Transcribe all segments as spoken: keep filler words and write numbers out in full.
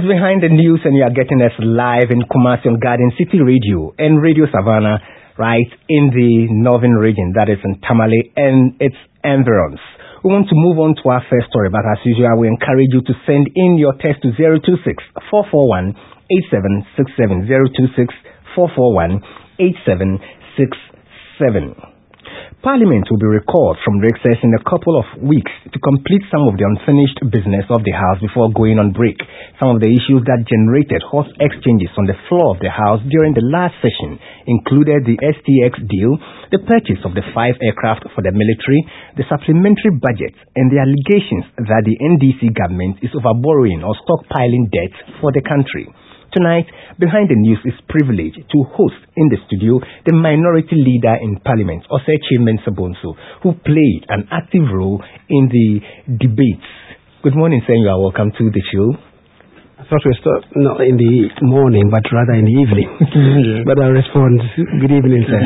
Behind the News, and you are getting us live in Kumasi on Garden City Radio and Radio Savannah, right in the northern region, that is in Tamale and its environs. We want to move on to our first story, but as usual, we encourage you to send in your text to zero two six, four four one, eight seven six seven, zero two six, four four one, eight seven six seven. Parliament will be recalled from recess in a couple of weeks to complete some of the unfinished business of the House before going on break. Some of the issues that generated hot exchanges on the floor of the House during the last session included the S T X deal, the purchase of the five aircraft for the military, the supplementary budget, and the allegations that the N D C government is overborrowing or stockpiling debt for the country. Tonight, Behind the News is privileged to host in the studio the minority leader in Parliament, Osechi Mensah-Bonsu, who played an active role in the debates. Good morning, sir. You are welcome to the show. I thought we start not in the morning, but rather in the evening. Yeah. But I'll respond. Good evening, sir.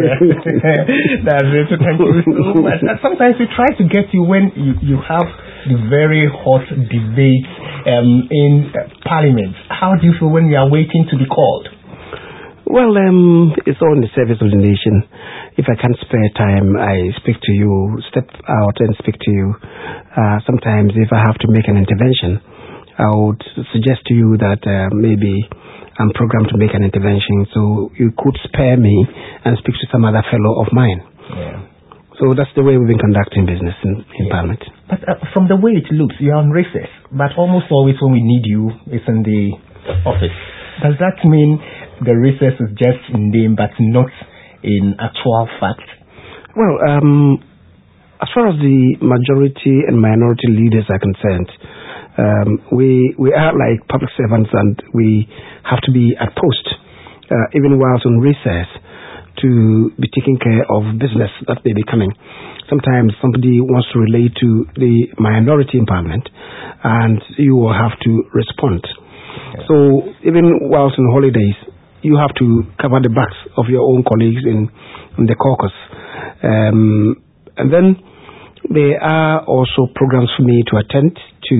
That's it. Thank you so much. Sometimes we try to get you when you, you have the very hot debate um, in uh, Parliament. How do you feel when you are waiting to be called? Well, um, it's all in the service of the nation. If I can spare time, I speak to you, step out and speak to you. Uh, sometimes if I have to make an intervention, I would suggest to you that uh, maybe I'm programmed to make an intervention, so you could spare me and speak to some other fellow of mine. Yeah. So that's the way we've been conducting business in, in yeah. Parliament. But uh, from the way it looks, you're on recess, but almost always when we need you, it's in the office. Does that mean the recess is just in name but not in actual fact? Well, um, as far as the majority and minority leaders are concerned, Um, we we are like public servants, and we have to be at post, uh, even whilst on recess, to be taking care of business that may be coming. Sometimes somebody wants to relate to the minority in Parliament, and you will have to respond. Okay. So even whilst on holidays, you have to cover the backs of your own colleagues in, in the caucus. Um, and then there are also programs for me to attend to.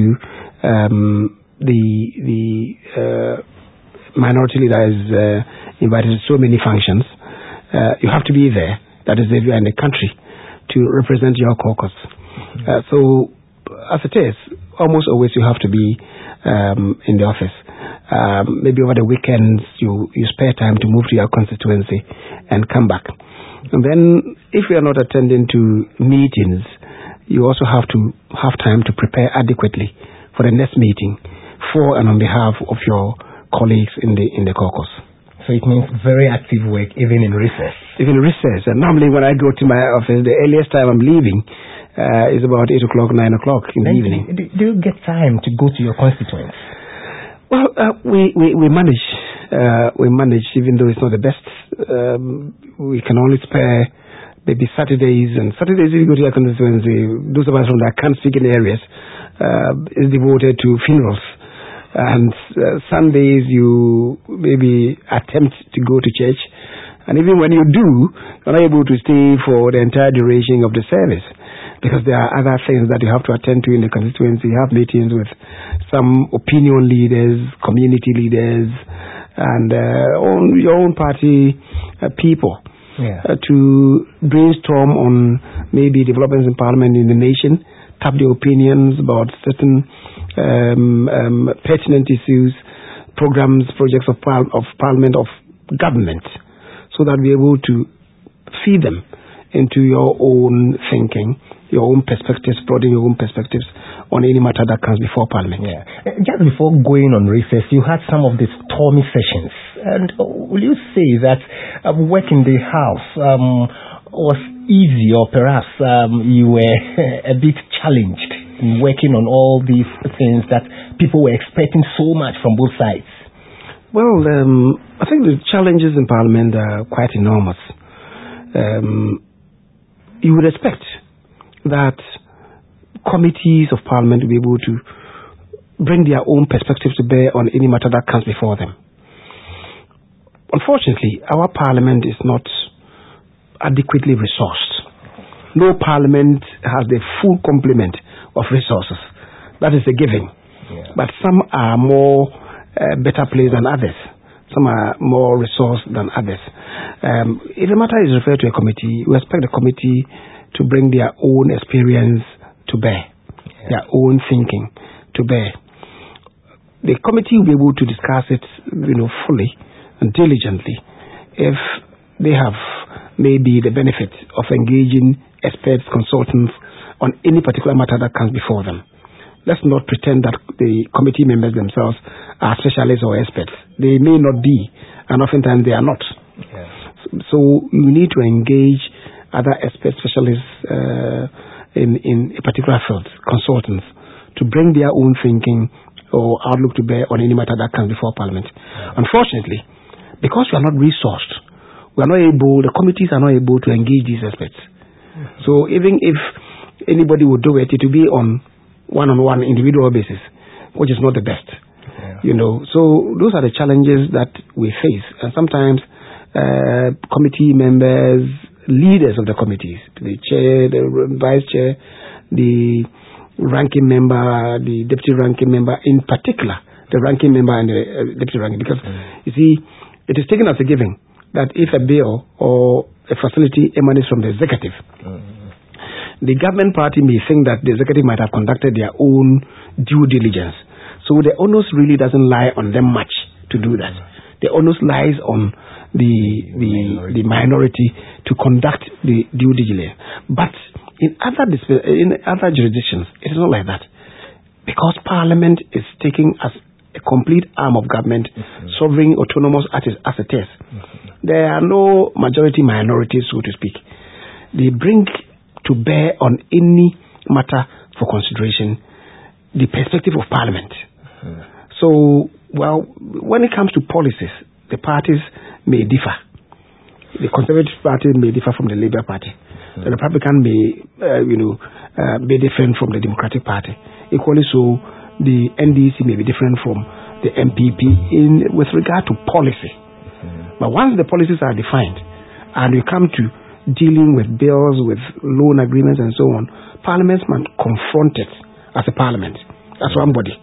Um, the the uh, minority leader is uh, invited to so many functions. Uh, you have to be there. That is, if you are in the country, to represent your caucus. Mm-hmm. Uh, so, as it is, almost always you have to be um, in the office. Um, maybe over the weekends you, you spare time to move to your constituency and come back. And then, if you are not attending to meetings, you also have to have time to prepare adequately for the next meeting, for and on behalf of your colleagues in the in the caucus. So it means very active work, even in recess. Even in recess. And normally when I go to my office, the earliest time I'm leaving uh, is about eight o'clock, nine o'clock in the evening. Do, do you get time to go to your constituents? Well, uh, we, we, we manage. Uh, we manage, even though it's not the best. Um, we can only spare maybe Saturdays. And Saturdays, if you go to your constituency, those of us from that can't speak in areas, Uh, is devoted to funerals, and uh, Sundays you maybe attempt to go to church, and even when you do, you're not able to stay for the entire duration of the service, because there are other things that you have to attend to in the constituency. You have meetings with some opinion leaders, community leaders, and uh, own, your own party uh, people yeah. uh, to brainstorm on maybe developments in Parliament, in the nation, tap their opinions about certain um, um, pertinent issues, programs, projects of, par- of Parliament, of government, so that we're able to feed them into your own thinking, your own perspectives, broaden your own perspectives on any matter that comes before Parliament. Yeah. Just before going on recess, you had some of these stormy sessions. And will you say that uh, work in the House um, was easy, or perhaps um, you were a bit challenged in working on all these things that people were expecting so much from both sides? Well, um, I think the challenges in Parliament are quite enormous. Um, you would expect that committees of Parliament will be able to bring their own perspectives to bear on any matter that comes before them. Unfortunately, our Parliament is not adequately resourced. No Parliament has the full complement of resources. That is a given. Yeah. But some are more uh, better placed than others. Some are more resourced than others. Um, if a matter is referred to a committee, we expect the committee to bring their own experience to bear, yeah. their own thinking to bear. The committee will be able to discuss it, you know, fully and diligently if they have maybe the benefit of engaging experts, consultants on any particular matter that comes before them. Let's not pretend that the committee members themselves are specialists or experts. They may not be, and oftentimes they are not. Yeah. So you need to engage other experts, specialists uh, in, in a particular field, consultants, to bring their own thinking or outlook to bear on any matter that comes before Parliament. Yeah. Unfortunately, because we are not resourced, we are not able, the committees are not able to engage these experts. Mm-hmm. So even if anybody would do it, it will be on one-on-one individual basis, which is not the best. Yeah. You know, so those are the challenges that we face. And sometimes uh, committee members, leaders of the committees, the chair, the vice chair, the ranking member, the deputy ranking member, in particular, the ranking member and the uh, deputy ranking, because mm. you see, it is taken as a given that if a bill or a facility emanates from the executive, mm. the government party may think that the executive might have conducted their own due diligence. So the onus really doesn't lie on them much to do that. The onus lies on the the minority, the minority to conduct the due diligence. But in other in other jurisdictions, it is not like that, because Parliament is taking as a complete arm of government, mm-hmm. sovereign, autonomous as it, as it is. Mm-hmm. There are no majority minorities, so to speak. They bring to bear on any matter for consideration the perspective of Parliament. Mm-hmm. So, well, when it comes to policies, the parties may differ. The Conservative Party may differ from the Labour Party. Mm-hmm. The Republican may, uh, you know, uh, be different from the Democratic Party. Equally so, the N D C may be different from the M P P in with regard to policy. Mm-hmm. But once the policies are defined and you come to dealing with bills, with loan agreements and so on, Parliament must confront it as a Parliament, as one body.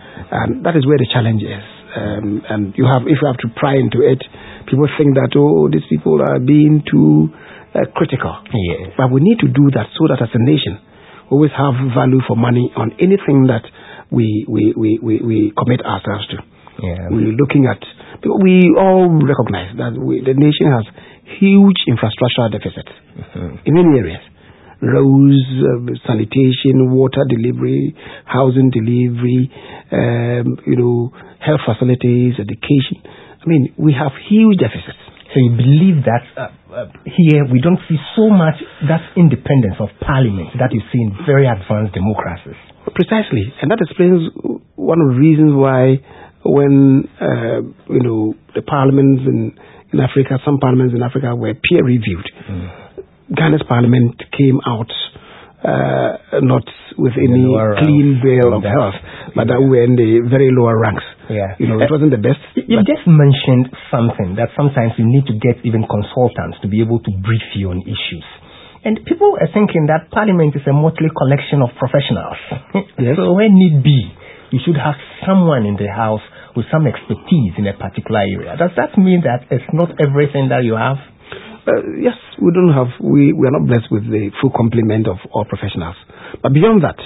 And that is where the challenge is. Um, and you have, if you have to pry into it, people think that, oh, these people are being too uh, critical. Yes. But we need to do that so that as a nation, we always have value for money on anything that we we, we, we, we commit ourselves to. Yeah. We're looking at, we all recognize that we, the nation has huge infrastructural deficits mm-hmm. in many areas. Roads, uh, sanitation, water delivery, housing delivery, um, you know, health facilities, education. I mean, we have huge deficits. So you believe that uh, uh, here we don't see so much that independence of Parliament that you see in very advanced democracies. Precisely, and that explains one of the reasons why when, uh, you know, the parliaments in, in Africa, some parliaments in Africa were peer-reviewed. Mm. Ghana's parliament came out uh, not with any clean bill of health, but that were in the very lower ranks. Yeah. You know, it wasn't the best. You just mentioned something that sometimes you need to get even consultants to be able to brief you on issues. And people are thinking that Parliament is a motley collection of professionals. Yes. So when need be, you should have someone in the House with some expertise in a particular area. Does that mean that it's not everything that you have? Uh, yes, we don't have, we, we are not blessed with the full complement of all professionals. But beyond that,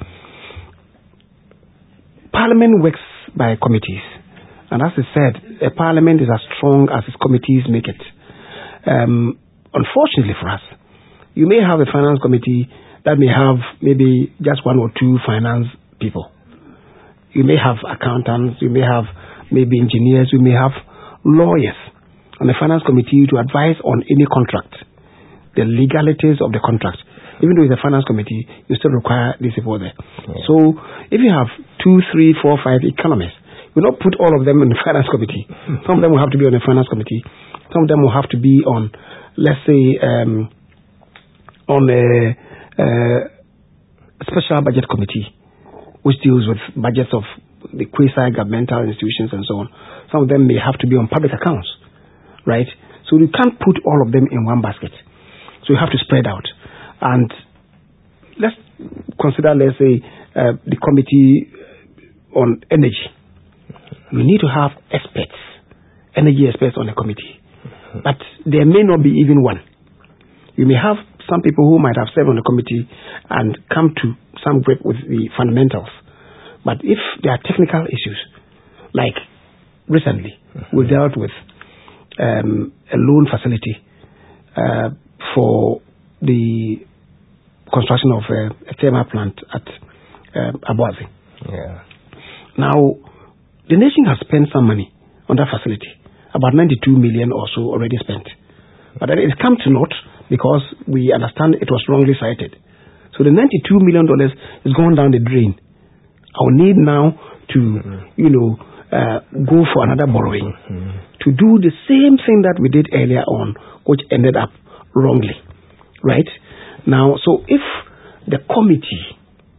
Parliament works by committees. And as I said, a Parliament is as strong as its committees make it. Um, unfortunately for us, you may have a finance committee that may have maybe just one or two finance people. You may have accountants, you may have maybe engineers, you may have lawyers on the finance committee to advise on any contract, the legalities of the contract. Even though it's a finance committee, you still require these people there. Yeah. So if you have two, three, four, five economists, you will not put all of them in the finance committee. Some of them will have to be on the finance committee. Some of them will have to be on, let's say, um, on a, a special budget committee, which deals with budgets of the quasi-governmental institutions and so on. Some of them may have to be on public accounts, right? So you can't put all of them in one basket. So you have to spread out. And let's consider, let's say, uh, the committee on energy. You need to have experts, energy experts on the committee. But there may not be even one. You may have some people who might have served on the committee and come to some grip with the fundamentals. But if there are technical issues, like recently mm-hmm. we dealt with um, a loan facility uh, for the construction of a, a thermal plant at um, Abuazi. Yeah. Now, the nation has spent some money on that facility, about ninety-two million or so already spent. But then it's come to naught because we understand it was wrongly cited. So the ninety-two million dollars is gone down the drain. I will need now to, mm-hmm. you know, uh, go for another borrowing mm-hmm. to do the same thing that we did earlier on, which ended up wrongly, right? Now, so if the committee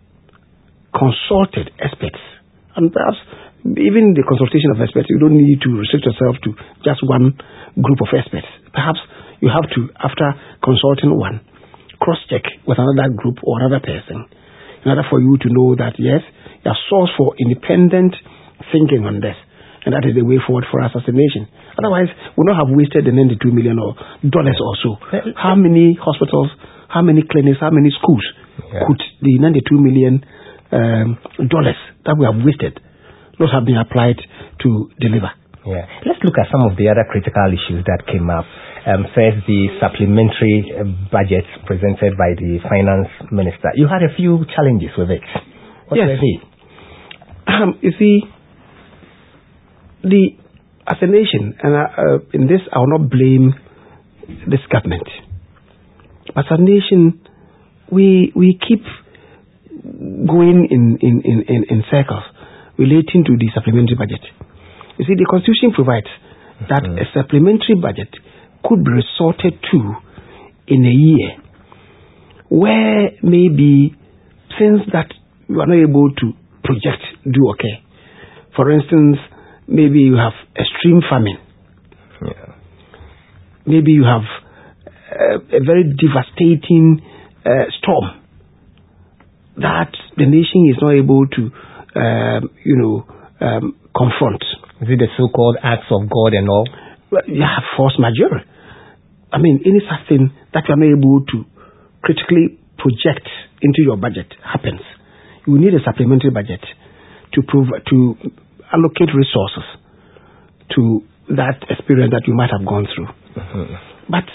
consulted experts, and perhaps even the consultation of experts, you don't need to restrict yourself to just one group of experts. Perhaps you have to, after consulting one, cross-check with another group or another person in order for you to know that, yes, you are source for independent thinking on this. And that is the way forward for us as a nation. Otherwise, we'll not have wasted the ninety-two million dollars or so. How many hospitals, how many clinics, how many schools yeah. could the ninety-two million dollars um, that we have wasted not have been applied to deliver? Yeah. Let's look at some of the other critical issues that came up. Um, first, the supplementary budget presented by the finance minister. You had a few challenges with it. What yes. were they? Um, you see, the as a nation, and uh, in this I will not blame this government. As a nation, we we keep going in in, in, in, in circles relating to the supplementary budget. You see, the Constitution provides that mm-hmm. a supplementary budget could be resorted to in a year where maybe things that you are not able to project do okay. For instance, maybe you have extreme famine. Yeah. Maybe you have uh, a very devastating uh, storm that the nation is not able to, um, you know, um, confront. Is it the so-called acts of God and all? Well, you have force majeure. I mean, any such thing that you are not able to critically project into your budget happens. You need a supplementary budget to prove to allocate resources to that experience that you might have gone through. Mm-hmm. But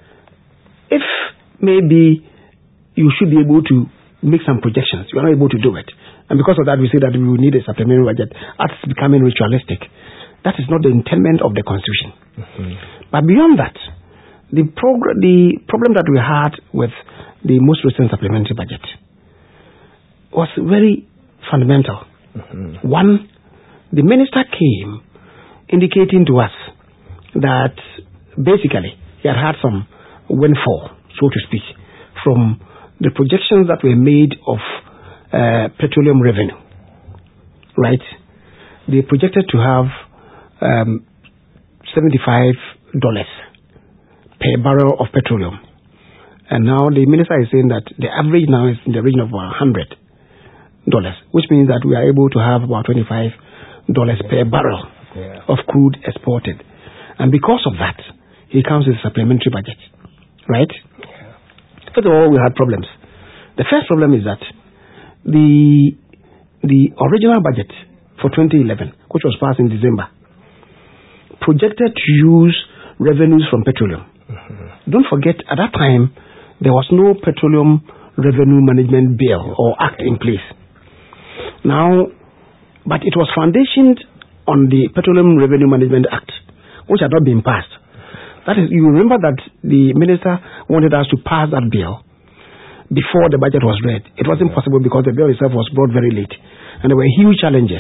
if maybe you should be able to make some projections, you are not able to do it. And because of that, we say that we will need a supplementary budget. That's becoming ritualistic. That is not the intent of the Constitution. Mm-hmm. But beyond that, the, prog- the problem that we had with the most recent supplementary budget was very fundamental. Mm-hmm. One, the minister came indicating to us that basically he had had some windfall, so to speak, from the projections that were made of uh, petroleum revenue, right? They projected to have um, seventy-five dollars per barrel of petroleum. And now the minister is saying that the average now is in the region of one hundred dollars, which means that we are able to have about twenty-five dollars per barrel yeah. of crude exported. And because of that, he comes with a supplementary budget, right? Yeah. First of all, we had problems. The first problem is that the the original budget for twenty eleven, which was passed in December, projected to use revenues from petroleum. Mm-hmm. Don't forget, at that time, there was no petroleum revenue management bill or act in place. Now, but it was foundationed on the Petroleum Revenue Management Act, which had not been passed. That is, you remember that the minister wanted us to pass that bill before the budget was read. It wasn't possible because the bill itself was brought very late, and there were huge challenges.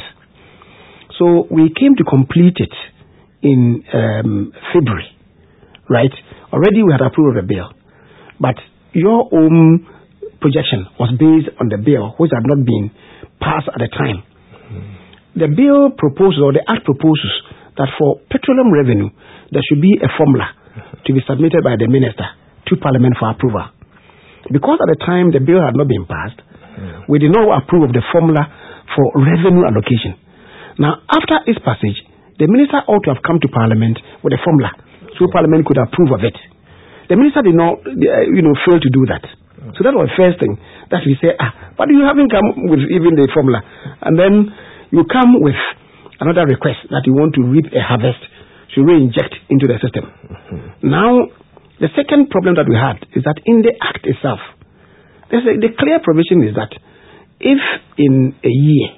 So we came to complete it in um, February, right? Already we had approved the bill, but your own projection was based on the bill, which had not been passed at the time. Mm-hmm. The bill proposes, or the act proposes, that for petroleum revenue, there should be a formula to be submitted by the minister to Parliament for approval. Because at the time the bill had not been passed, mm-hmm. we did not approve of the formula for revenue allocation. Now, after its passage, the minister ought to have come to Parliament with a formula, so Parliament could approve of it. The minister did not, uh, you know, fail to do that. So that was the first thing that we say, ah, but you haven't come with even the formula. And then you come with another request that you want to reap a harvest to re-inject into the system. Mm-hmm. Now, the second problem that we had is that in the Act itself, there's a, the clear provision is that if in a year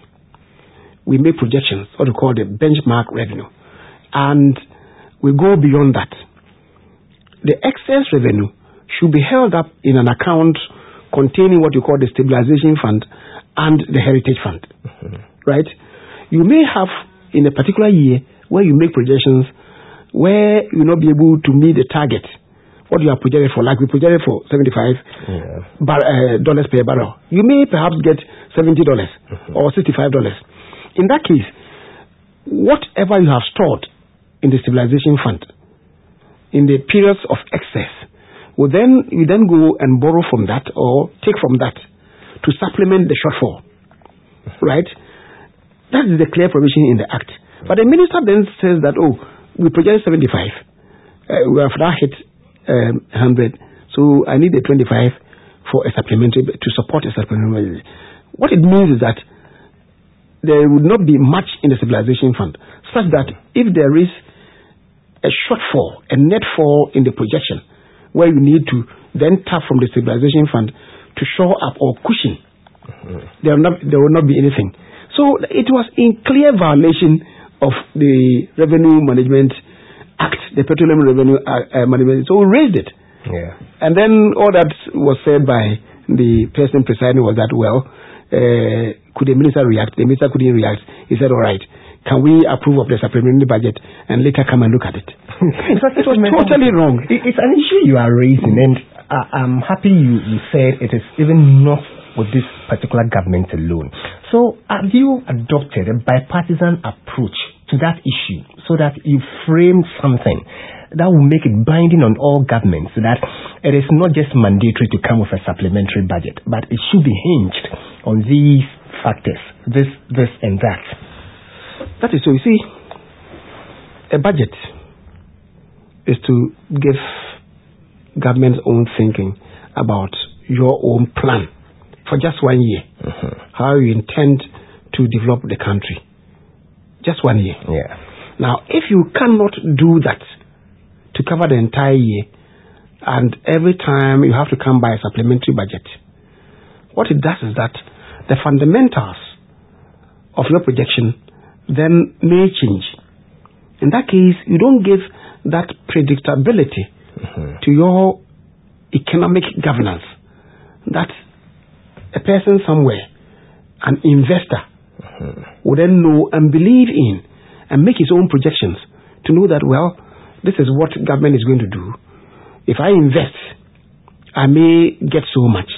we make projections, what we call the benchmark revenue, and we go beyond that, the excess revenue should be held up in an account containing what you call the stabilization fund and the heritage fund. Mm-hmm. Right? You may have in a particular year where you make projections where you will not be able to meet the target, what you are projected for, like we projected for seventy-five yeah. bar, uh, dollars per barrel. You may perhaps get seventy dollars mm-hmm. or sixty-five dollars. In that case, whatever you have stored in the stabilization fund in the periods of excess, well, then you then go and borrow from that or take from that to supplement the shortfall. Right? That is the clear provision in the Act. But the minister then says that, oh, we project seventy-five. Uh, we have now hit um, one hundred. So I need a twenty-five for a supplementary, to support a supplementary. What it means is that there would not be much in the stabilization fund, such that if there is a shortfall, a net fall in the projection, where you need to then tap from the stabilization fund to shore up or cushion, mm-hmm. there will not there will not be anything. So it was in clear violation of the Revenue Management Act, the Petroleum Revenue uh, Management. So we raised it, yeah. And then all that was said by the person presiding was that, well, uh, could the minister react? The minister couldn't react. He said, all right, can we approve of the supplementary budget and later come and look at it? It was totally wrong. It's an issue you are raising, and I'm happy you, you said it is even not with this particular government alone. So have you adopted a bipartisan approach to that issue so that you frame something that will make it binding on all governments, so that it is not just mandatory to come with a supplementary budget, but it should be hinged on these factors, this, this and that? That is so. You see, a budget is to give government's own thinking about your own plan for just one year, mm-hmm. how you intend to develop the country. Just one year. Yeah. Now, if you cannot do that to cover the entire year, and every time you have to come by a supplementary budget, what it does is that the fundamentals of your projection then may change. In that case, you don't give that predictability mm-hmm. to your economic governance, that a person somewhere, an investor, mm-hmm. will then know and believe in and make his own projections to know that, well, this is what government is going to do. If I invest, I may get so much.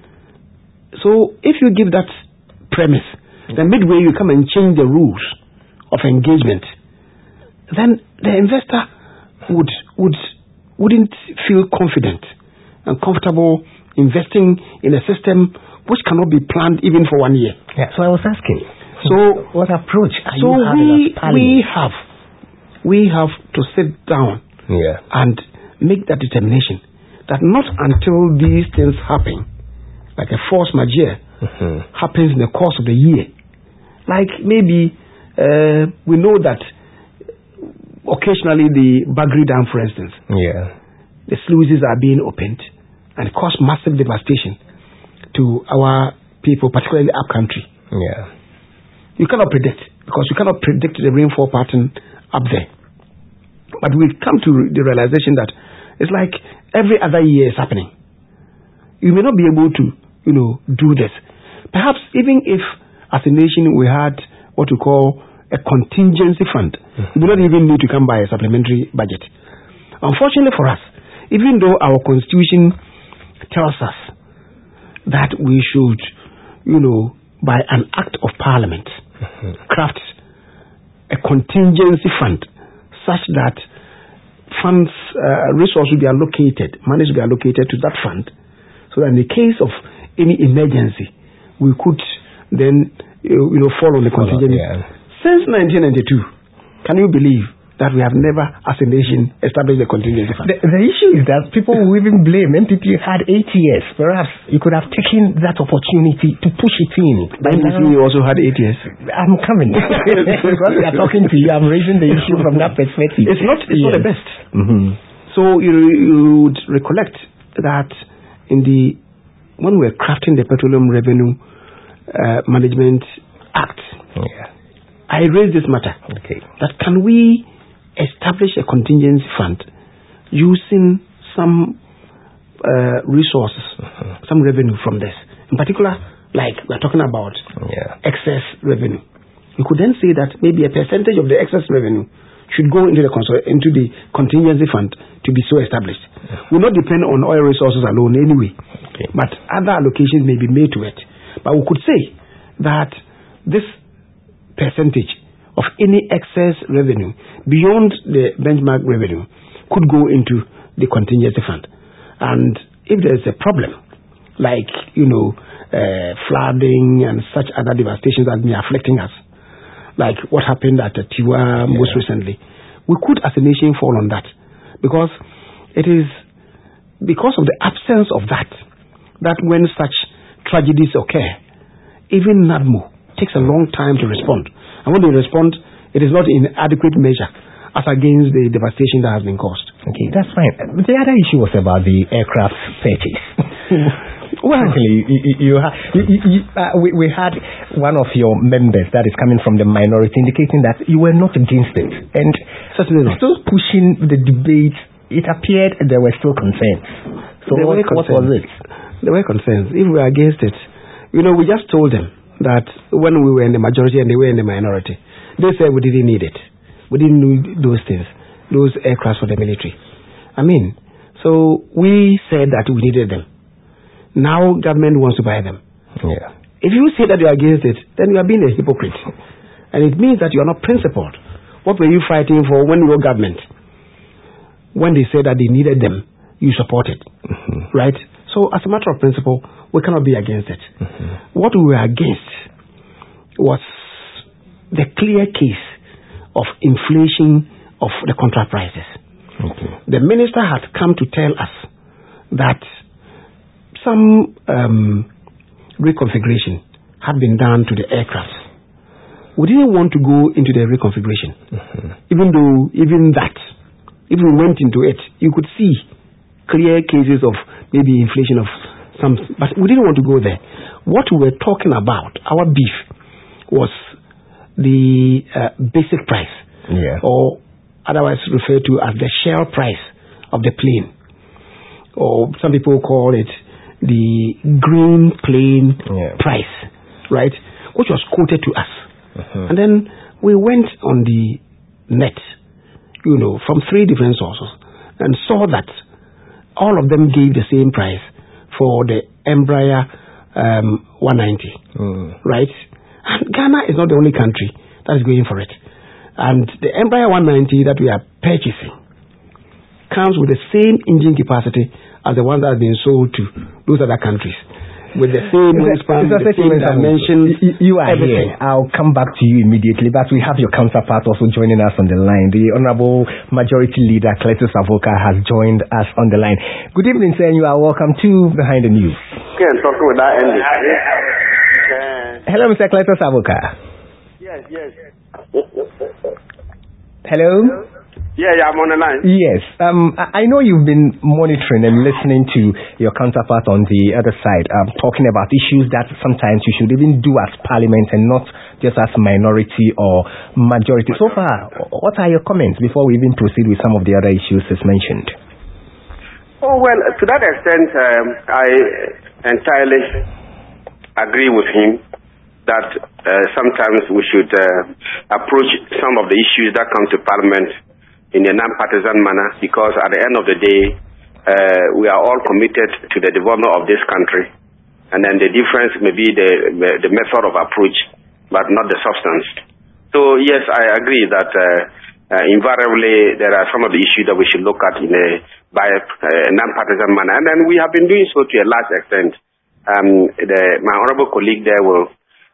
So if you give that premise, mm-hmm. then midway you come and change the rules of engagement, then the investor would would wouldn't feel confident and comfortable investing in a system which cannot be planned even for one year. Yeah, so I was asking, so what approach are so you having we as Parliament? we have we have to sit down yeah. and make that determination that not until these things happen, like a force majeure mm-hmm. happens in the course of the year, like maybe uh, we know that occasionally the Bagri Dam, for instance, yeah. the sluices are being opened and cause massive devastation to our people, particularly up country. Yeah. You cannot predict, because you cannot predict the rainfall pattern up there. But we come to the realization that it's like every other year is happening. You may not be able to, you know, do this. Perhaps even if as a nation we had what we call a contingency fund, mm-hmm. we do not even need to come by a supplementary budget. Unfortunately for us, even though our constitution tells us that we should, you know, by an act of parliament, mm-hmm. craft a contingency fund such that funds, uh, resources will be allocated, money will be allocated to that fund, so that in the case of any emergency, we could then, you know, fall on the contingency. Yeah. Since nineteen ninety-two, can you believe that we have never, as a nation, established a contingency fund? The, the issue is that people will even blame M P P had eight years. Perhaps you could have taken that opportunity to push it in. But now, you also had eight years. I'm coming. Because we are talking to you, I'm raising the issue from that perspective. It's not, it's yes. not the best. Mm-hmm. So you, you would recollect that in the when we were crafting the Petroleum Revenue uh, Management Act, yeah. I raised this matter. Okay. That can we establish a contingency fund using some uh, resources, mm-hmm. some revenue from this. In particular, like we're talking about yeah. excess revenue. We could then say that maybe a percentage of the excess revenue should go into the into the contingency fund to be so established. Mm-hmm. Will not depend on oil resources alone anyway, okay. but other allocations may be made to it. But we could say that this percentage of any excess revenue beyond the benchmark revenue could go into the contingency fund. And if there is a problem, like, you know, uh, flooding and such other devastations that may be afflicting us, like what happened at Tiwa yeah. most recently, we could as a nation fall on that. Because it is because of the absence of that, that when such tragedies occur, even NADMO takes a long time to respond. And when they respond, it is not in adequate measure as against the devastation that has been caused. Okay, that's fine. The other issue was about the aircraft purchase. Well, actually, you, you, you, you, you, uh, we, we had one of your members that is coming from the minority indicating that you were not against it. And certainly not. Still pushing the debate, it appeared there were still concerns. So what, what was it? There were concerns. If we were against it, you know, we just told them that when we were in the majority and they were in the minority, they said we didn't need it. We didn't need those things, those aircrafts for the military. I mean, so we said that we needed them. Now government wants to buy them. Yeah. If you say that you are against it, then you are being a hypocrite. And it means that you are not principled. What were you fighting for when you were government? When they said that they needed them, you supported. Mm-hmm. Right? So as a matter of principle, we cannot be against it. Mm-hmm. What we were against was the clear case of inflation of the contract prices. Okay. The minister had come to tell us that some um, reconfiguration had been done to the aircraft. We didn't want to go into the reconfiguration. Mm-hmm. Even though, even that, if we went into it, you could see clear cases of maybe inflation of some, but we didn't want to go there. What we were talking about, our beef, was the uh, basic price, yeah. or otherwise referred to as the shell price of the plane, or some people call it the green plane yeah. price, right, which was quoted to us. Uh-huh. And then we went on the net, you know, from three different sources, and saw that all of them gave the same price for the Embraer um, one ninety, mm. right? And Ghana is not the only country that is going for it. And the Embraer one ninety that we are purchasing comes with the same engine capacity as the one that has been sold to those other countries, with the same wingspan, the same dimensions. You, you are everything. Here. I'll come back to you immediately, but we have your counterpart also joining us on the line. The Honorable Majority Leader Cletus Avoka has joined us on the line. Good evening, sir, and you are welcome to Behind the News. Yeah, I'm talking with that ending. Hello, Mister Cletus Avoka. Yes, yes. Hello? Yeah, yeah, I'm on the line. Yes. Um, I know you've been monitoring and listening to your counterpart on the other side, um, talking about issues that sometimes you should even do as parliament and not just as minority or majority. So far, what are your comments before we even proceed with some of the other issues as mentioned? Oh, well, to that extent, um, I entirely agree with him that uh, sometimes we should uh, approach some of the issues that come to parliament in a non-partisan manner, because at the end of the day, uh, we are all committed to the development of this country. And then the difference may be the, the method of approach, but not the substance. So yes, I agree that uh, uh, invariably there are some of the issues that we should look at in a, by a, a non-partisan manner. And then we have been doing so to a large extent. Um, the, my honorable colleague there will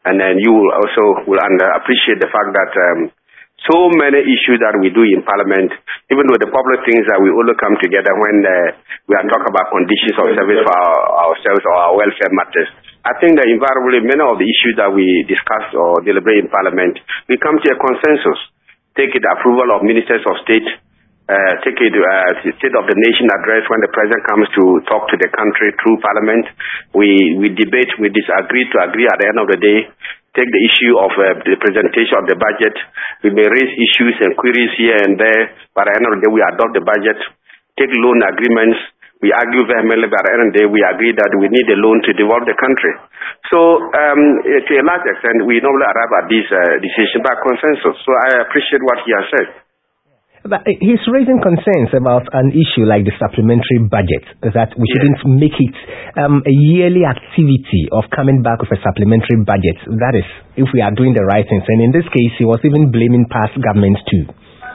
And then you will also will under appreciate the fact that um, so many issues that we do in Parliament, even though the public things that we only come together when uh, we are talking about conditions of service for our, ourselves or our welfare matters. I think that invariably many of the issues that we discuss or deliberate in Parliament, we come to a consensus. Take it approval of ministers of state, uh, take it uh, State of the Nation address when the president comes to talk to the country through Parliament. We, we debate, we disagree to agree at the end of the day. Take the issue of uh, the presentation of the budget. We may raise issues and queries here and there, but at the end of the day, we adopt the budget. Take loan agreements. We argue vehemently, but at the end of the day, we agree that we need a loan to develop the country. So, um, to a large extent, we normally arrive at this uh, decision by consensus. So I appreciate what he has said. But he's raising concerns about an issue like the supplementary budget, that we shouldn't yes. make it um, a yearly activity of coming back with a supplementary budget. That is, if we are doing the right things. And in this case, he was even blaming past governments too.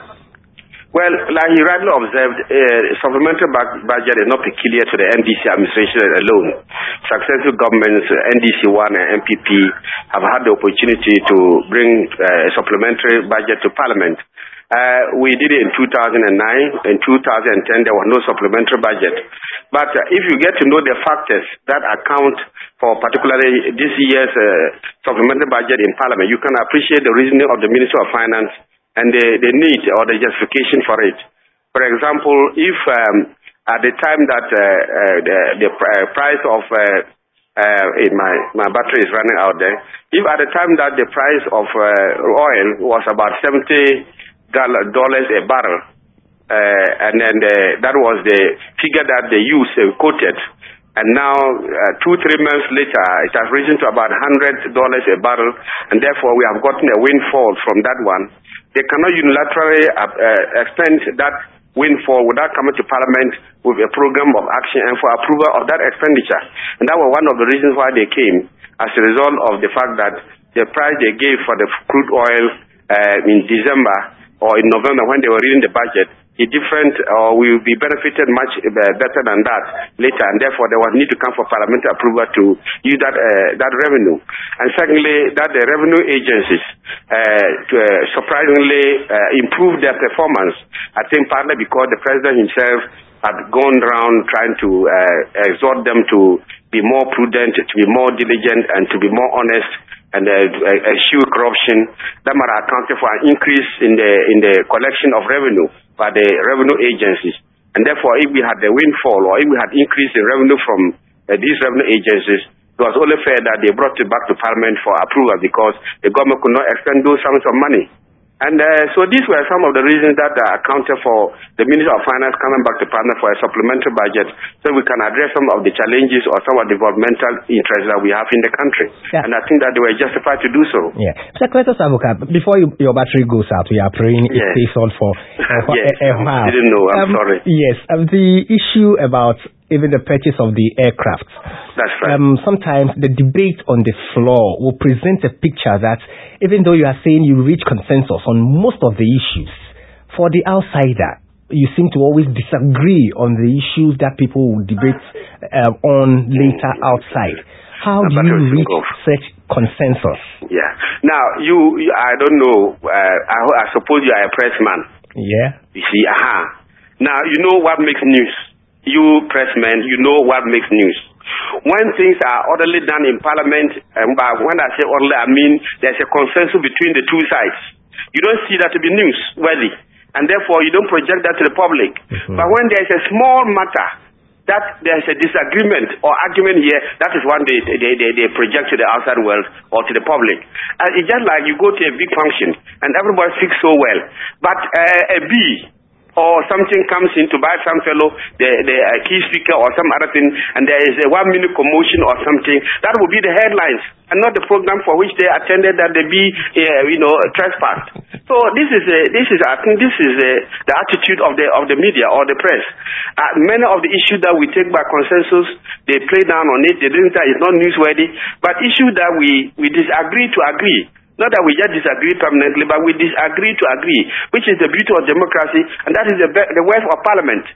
Well, like he rightly observed, uh, supplementary budget is not peculiar to the N D C administration alone. Successive governments, uh, N D C one and N P P, have had the opportunity to bring uh, a supplementary budget to Parliament. Uh, we did it in two thousand nine. In two thousand ten, there was no supplementary budget. But uh, if you get to know the factors that account for particularly this year's uh, supplementary budget in Parliament, you can appreciate the reasoning of the Minister of Finance and the, the need or the justification for it. For example, if um, at the time that uh, uh, the, the uh, price of uh, uh, in my, my battery is running out there, if at the time that the price of uh, oil was about seventy dollars a barrel, uh, and then the, that was the figure that they used, uh, quoted. And now, uh, two, three months later, it has risen to about one hundred dollars a barrel, and therefore we have gotten a windfall from that one. They cannot unilaterally uh, uh, expend that windfall without coming to Parliament with a program of action and for approval of that expenditure. And that was one of the reasons why they came, as a result of the fact that the price they gave for the crude oil uh, in December or in November when they were reading the budget, is different, or we will be benefited much uh, better than that later, and therefore there was need to come for parliamentary approval to use that uh, that revenue. And secondly, that the revenue agencies uh, to, uh, surprisingly uh, improved their performance. I think partly because the president himself had gone around trying to uh, exhort them to be more prudent, to be more diligent, and to be more honest, and uh, eschew corruption. That might have accounted for an increase in the in the collection of revenue by the revenue agencies. And therefore, if we had the windfall or if we had increase in revenue from uh, these revenue agencies, it was only fair that they brought it back to Parliament for approval because the government could not expend those sums of money. And uh, so these were some of the reasons that uh, accounted for the Minister of Finance coming back to Parliament for a supplementary budget so we can address some of the challenges or some of the developmental interests that we have in the country. Yeah. And I think that they were justified to do so. Yeah. Secretary Savuka, before you, your battery goes out, we are praying yes. it stays on for, uh, for yes. a, a while. I didn't know. I'm um, sorry. Yes. Um, the issue about even the purchase of the aircraft. That's right. Um, sometimes the debate on the floor will present a picture that even though you are saying you reach consensus on most of the issues, for the outsider, you seem to always disagree on the issues that people will debate uh, on later outside. How do you reach such consensus? Yeah. Now, you, you I don't know, uh, I, I suppose you are a pressman. Yeah. You see, aha. Now, you know what makes news. You pressmen, you know what makes news. When things are orderly done in Parliament, and by when I say orderly, I mean there's a consensus between the two sides. You don't see that to be newsworthy, and therefore you don't project that to the public. Mm-hmm. But when there's a small matter that there's a disagreement or argument here, that is one they, they, they, they project to the outside world or to the public. And it's just like you go to a big function and everybody speaks so well, but uh, a bee or something comes in to buy some fellow, the, the uh, key speaker or some other thing, and there is a one-minute commotion or something, that will be the headlines, and not the program for which they attended that they be, uh, you know, trespassed. So this is, a, this is, I think this is a, the attitude of the of the media or the press. Uh, many of the issues that we take by consensus, they play down on it, they didn't say it's not newsworthy, but issues that we, we disagree to agree. Not that we just disagree permanently, but we disagree to agree, which is the beauty of democracy, and that is the, the wealth of Parliament.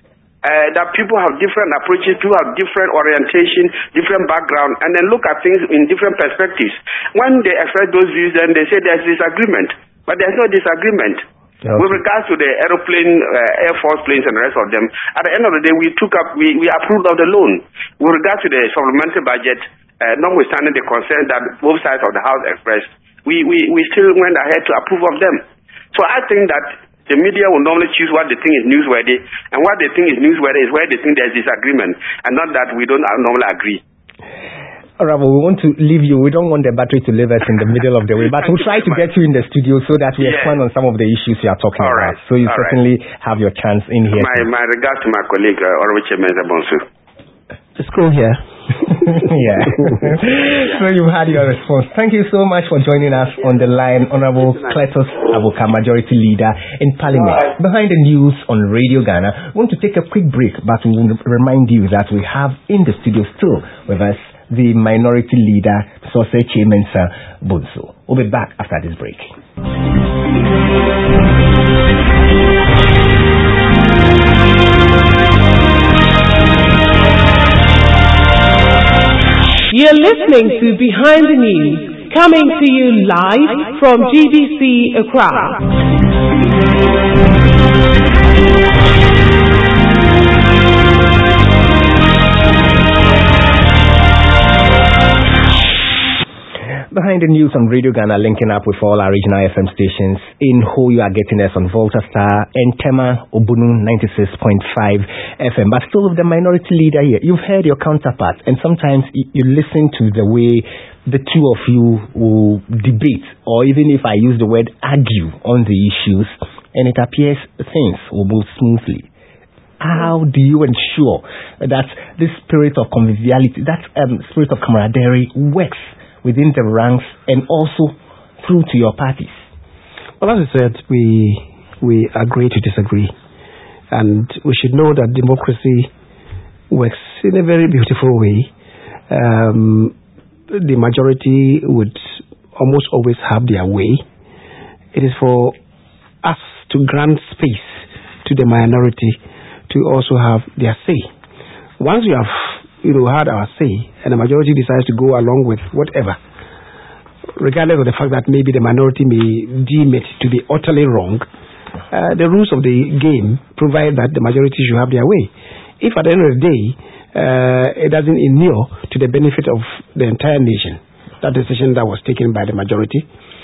uh, that people have different approaches, people have different orientation, different background, and then look at things in different perspectives. When they express those views, then they say there's disagreement, but there's no disagreement. Okay. With regards to the aeroplane, uh, Air Force planes and the rest of them, at the end of the day, we took up, we, we approved of the loan. With regards to the supplementary budget, uh, notwithstanding the concern that both sides of the House expressed, we, we, we still went ahead to approve of them. So I think that the media will normally choose what they think is newsworthy, and what they think is newsworthy is where they think there's disagreement, and not that we don't normally agree. All right, well, we want to leave you. We don't want the battery to leave us in the middle of the way, but we'll try to get you in the studio so that we yeah. expand on some of the issues you are talking All about. Right. So you All certainly right. have your chance in here. My, my regards to my colleague, uh, Orowiche Menza Bonsu. It's cool here. yeah. So you've had your response. Thank you so much for joining us on the line, Honorable Cletus Abuka, Majority Leader in Parliament. Behind the news on Radio Ghana, we want to take a quick break, but we will remind you that we have in the studio still with us the Minority Leader, Sose Menza Bonsu. We'll be back after this break. You're listening to Behind the News, coming to you live from G B C Accra. Behind the news on Radio Ghana, linking up with all our regional F M stations. In who you are getting us on Volta Star and Tema Obunu ninety-six point five F M. But still with the Minority Leader here. You've heard your counterpart, and sometimes you listen to the way the two of you will debate, or even if I use the word argue on the issues, and it appears things will move smoothly. How do you ensure that this spirit of conviviality, that um, spirit of camaraderie works within the ranks and also through to your parties? Well, as I said, we we agree to disagree, and we should know that democracy works in a very beautiful way. Um, the majority would almost always have their way. It is for us to grant space to the minority to also have their say. Once we have you know, had our say, and the majority decides to go along with whatever, regardless of the fact that maybe the minority may deem it to be utterly wrong, uh, the rules of the game provide that the majority should have their way. If at the end of the day, uh, it doesn't inure to the benefit of the entire nation, that decision that was taken by the majority,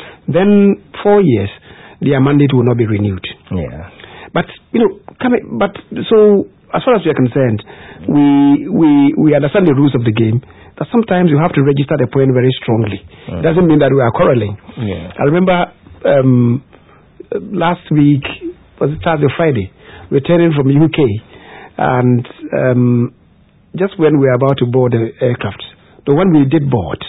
then four years, their mandate will not be renewed. Yeah. But, you know, coming, but so, as far as we are concerned, we we we understand the rules of the game. That sometimes you have to register the point very strongly. Mm. It doesn't mean that we are quarreling. Yeah. I remember um, last week, was it Thursday or Friday, returning from U K, and um, just when we were about to board the aircraft, the one we did board,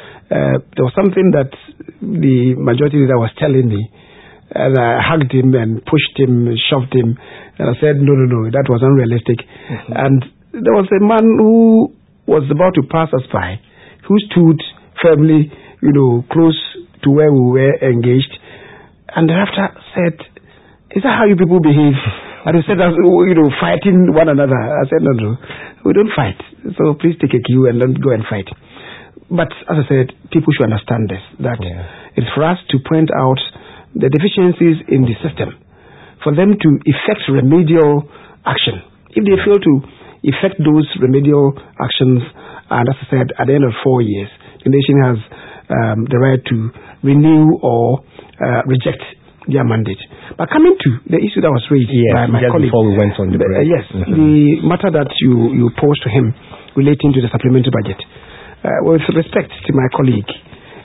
uh, there was something that the majority leader was telling me. And I hugged him and pushed him, shoved him, and I said, no, no, no, that was unrealistic. Mm-hmm. And there was a man who was about to pass us by, who stood firmly, you know, close to where we were engaged, and thereafter said, is that how you people behave? And he said, you know, fighting one another. I said, no, no, we don't fight. So please take a cue and don't go and fight. But as I said, people should understand this, that yeah. it's for us to point out the deficiencies in the system, for them to effect remedial action. If they fail to effect those remedial actions, and as I said, at the end of four years, the nation has um, the right to renew or uh, reject their mandate. But coming to the issue that was raised yes, by my just colleague, before we went on the break. Uh, yes, mm-hmm. the matter that you, you posed to him relating to the supplementary budget. Uh, with respect to my colleague,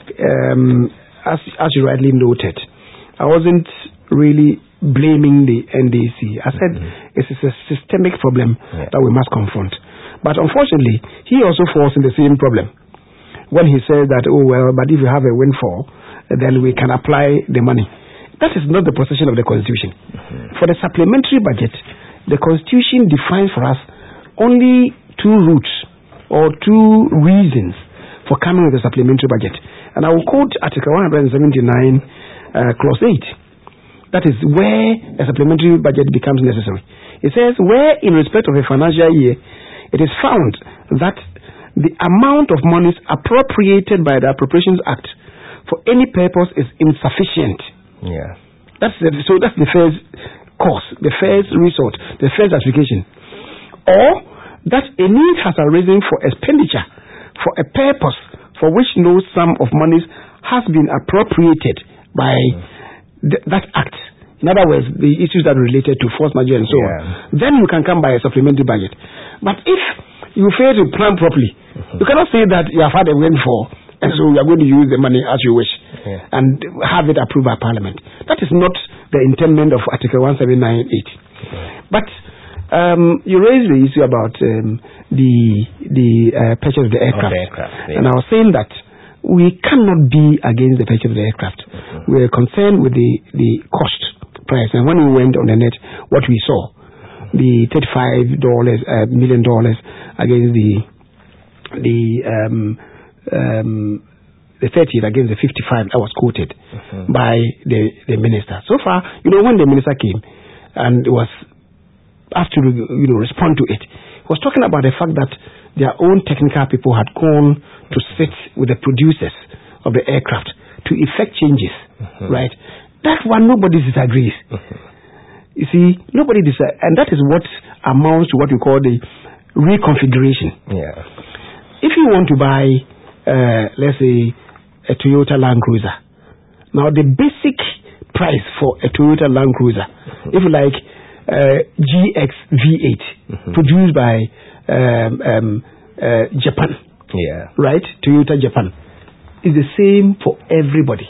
um, as, as you rightly noted, I wasn't really blaming the N D C. I said mm-hmm. it's a systemic problem yeah. that we must confront. But unfortunately, he also falls in the same problem when he says that, oh, well, but if you have a windfall, then we can apply the money. That is not the position of the Constitution. Mm-hmm. For the supplementary budget, the Constitution defines for us only two routes or two reasons for coming with a supplementary budget. And I will quote Article one seventy-nine, uh, Clause eight. That is where a supplementary budget becomes necessary. It says, where in respect of a financial year, it is found that the amount of monies appropriated by the Appropriations Act for any purpose is insufficient. Yeah. That's the, so that's the first course, the first resort, the first application. Or that a need has arisen for expenditure for a purpose for which no sum of monies has been appropriated by th- that act. In other words, the issues that are related to force majeure and so yeah. on. Then you can come by a supplementary budget. But if you fail to plan properly, mm-hmm. you cannot say that you have had a windfall and so you are going to use the money as you wish yeah. and have it approved by Parliament. That is not the intendment of Article one seventy-nine eight. Yeah. But um, you raised the issue about um, the the uh, purchase of the aircraft. Of the aircraft yeah. And I was saying that we cannot be against the purchase of the aircraft. Mm-hmm. We are concerned with the, the cost price. And when we went on the net, what we saw, the thirty-five dollars, uh, million dollars against the the um, um, the thirty against the fifty-five that was quoted mm-hmm. by the, the minister. So far, you know, when the minister came and was asked to you know respond to it, he was talking about the fact that their own technical people had gone to sit with the producers of the aircraft to effect changes, mm-hmm. right? That one nobody disagrees. Mm-hmm. You see, nobody disagrees, and that is what amounts to what we call the reconfiguration. Yeah. If you want to buy, uh, let's say, a Toyota Land Cruiser, now the basic price for a Toyota Land Cruiser, mm-hmm. if you like, uh, G X V eight, mm-hmm. produced by um, um, uh, Japan. Yeah. Right? Toyota Japan is the same for everybody.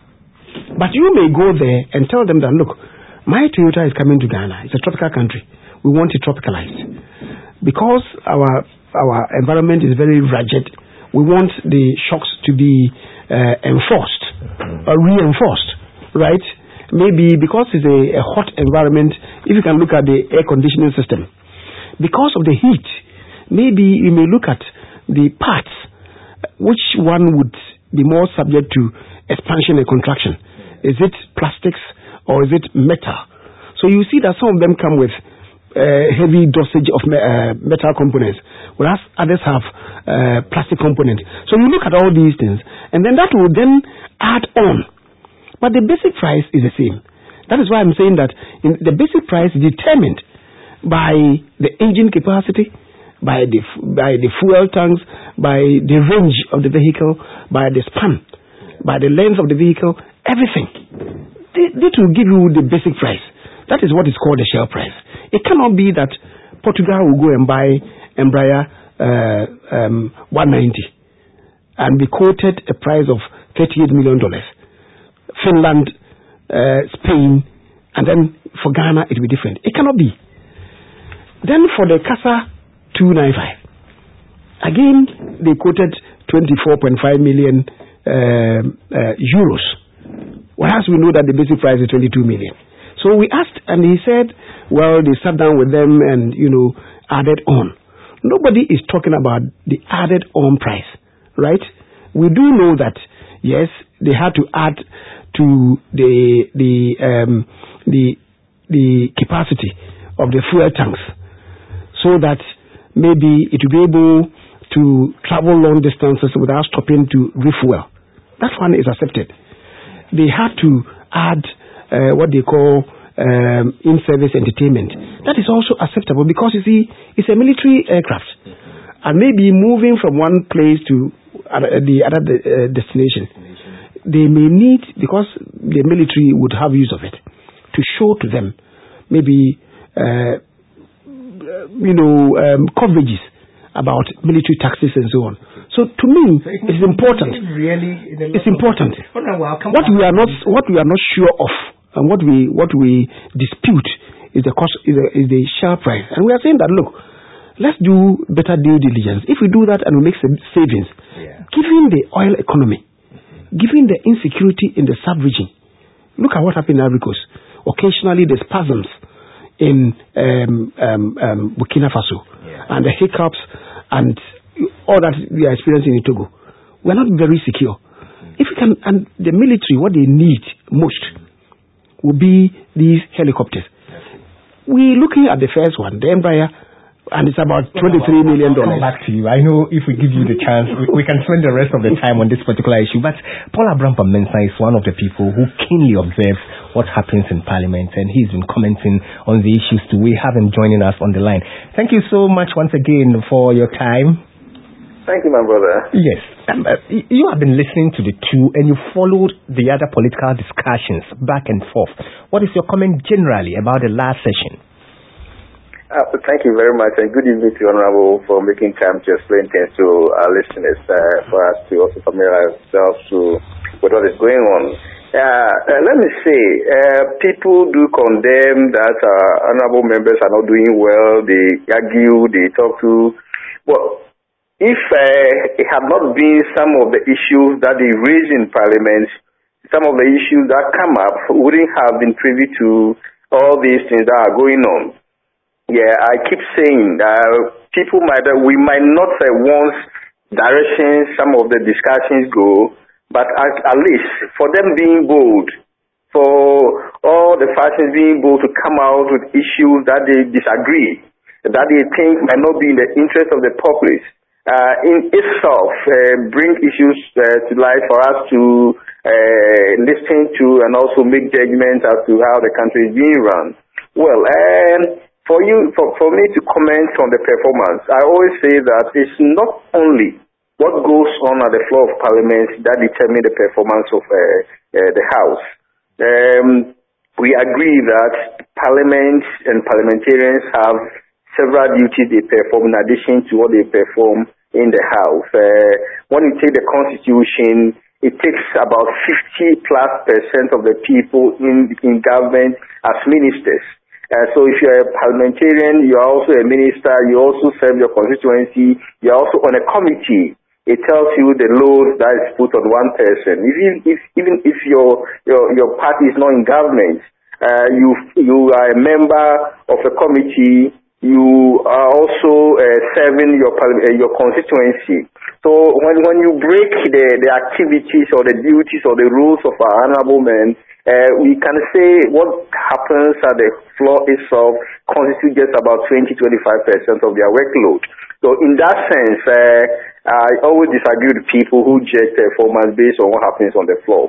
But you may go there and tell them that, look, my Toyota is coming to Ghana. It's a tropical country. We want it tropicalized. Because our our environment is very rugged, we want the shocks to be uh, enforced, mm-hmm. or reinforced, right? Maybe because it's a, a hot environment, if you can look at the air conditioning system, because of the heat, maybe you may look at the parts, which one would be more subject to expansion and contraction. Is it plastics or is it metal? So you see that some of them come with uh, heavy dosage of me- uh, metal components, whereas others have uh, plastic components. So you look at all these things, and then that will then add on. But the basic price is the same. That is why I'm saying that in the basic price is determined by the engine capacity, by the by the fuel tanks, by the range of the vehicle, by the span, by the length of the vehicle, everything. That will give you the basic price. That is what is called the shell price. It cannot be that Portugal will go and buy Embraer uh, um, one ninety and be quoted a price of thirty-eight million dollars. Finland, uh, Spain, and then for Ghana it will be different. It cannot be. Then for the CASA two ninety-five, again they quoted twenty-four point five million uh, uh, euros, whereas we know that the basic price is twenty-two million. So we asked, and he said, well, they sat down with them and, you know, added on. Nobody is talking about the added on price, right? We do know that, yes, they had to add to the the um, the the capacity of the fuel tanks so that maybe it will be able to travel long distances without stopping to refuel. That one is accepted. They had to add uh, what they call um, in-service entertainment. That is also acceptable because, you see, it's a military aircraft. And maybe moving from one place to uh, the other uh, destination, they may need, because the military would have use of it, to show to them maybe, uh, you know, um, coverages about military taxes and so on. So to me, so it it's important. Really, it's important. What we are not, what we are not sure of, and what we what we dispute is the cost, is the, is the share price. And we are saying that, look, let's do better due diligence. If we do that and we make savings, yeah. given the oil economy, mm-hmm. given the insecurity in the sub-region, look at what happened in Ivory Coast. Occasionally, the spasms in um, um, um, Burkina Faso, yeah. and the hiccups and all that we are experiencing in Togo. We are not very secure. Mm-hmm. If we can, and the military, what they need most, will be these helicopters. We're looking at the first one, the Embraer, and it's about twenty-three million dollars. I'll come back to you. I know if we give you the chance, we, we can spend the rest of the time on this particular issue. But Paul Abraham-Mensah is one of the people who keenly observes what happens in Parliament, and he's been commenting on the issues too. We have him joining us on the line. Thank you so much once again for your time. Thank you, my brother. Yes. Um, uh, you have been listening to the two, and you followed the other political discussions back and forth. What is your comment generally about the last session? Uh, thank you very much, and good evening to you, Honorable, for making time to explain things to our listeners, uh, for us to also familiarize ourselves to with what is going on. Uh, uh, let me say, uh, people do condemn that uh, honorable members are not doing well. They argue, they talk to. Well, if uh, it had not been some of the issues that they raise in Parliament, some of the issues that come up wouldn't have been privy to all these things that are going on. Yeah, I keep saying uh, people might uh, we might not uh, want direction some of the discussions go, but at, at least for them being bold, for all the factions being bold to come out with issues that they disagree, that they think might not be in the interest of the populace, uh, in itself uh, bring issues uh, to light for us to uh, listen to and also make judgments as to how the country is being run. Well, um, For you, for, for me to comment on the performance, I always say that it's not only what goes on at the floor of Parliament that determines the performance of uh, uh, the House. Um, we agree that Parliament and parliamentarians have several duties they perform in addition to what they perform in the House. Uh, when you take the Constitution, it takes about fifty plus percent of the people in, in government as ministers. Uh, so if you're a parliamentarian, you're also a minister, you also serve your constituency, you're also on a committee. It tells you the load that is put on one person. If you, if, even if your, your, your party is not in government, uh, you, you are a member of a committee, you are also uh, serving your, uh, your constituency. So when, when you break the, the activities or the duties or the rules of our honorable men, Uh, we can say what happens at the floor itself constitutes just about twenty to twenty-five percent of their workload. So in that sense, uh, I always disagree with people who judge performance based on what happens on the floor.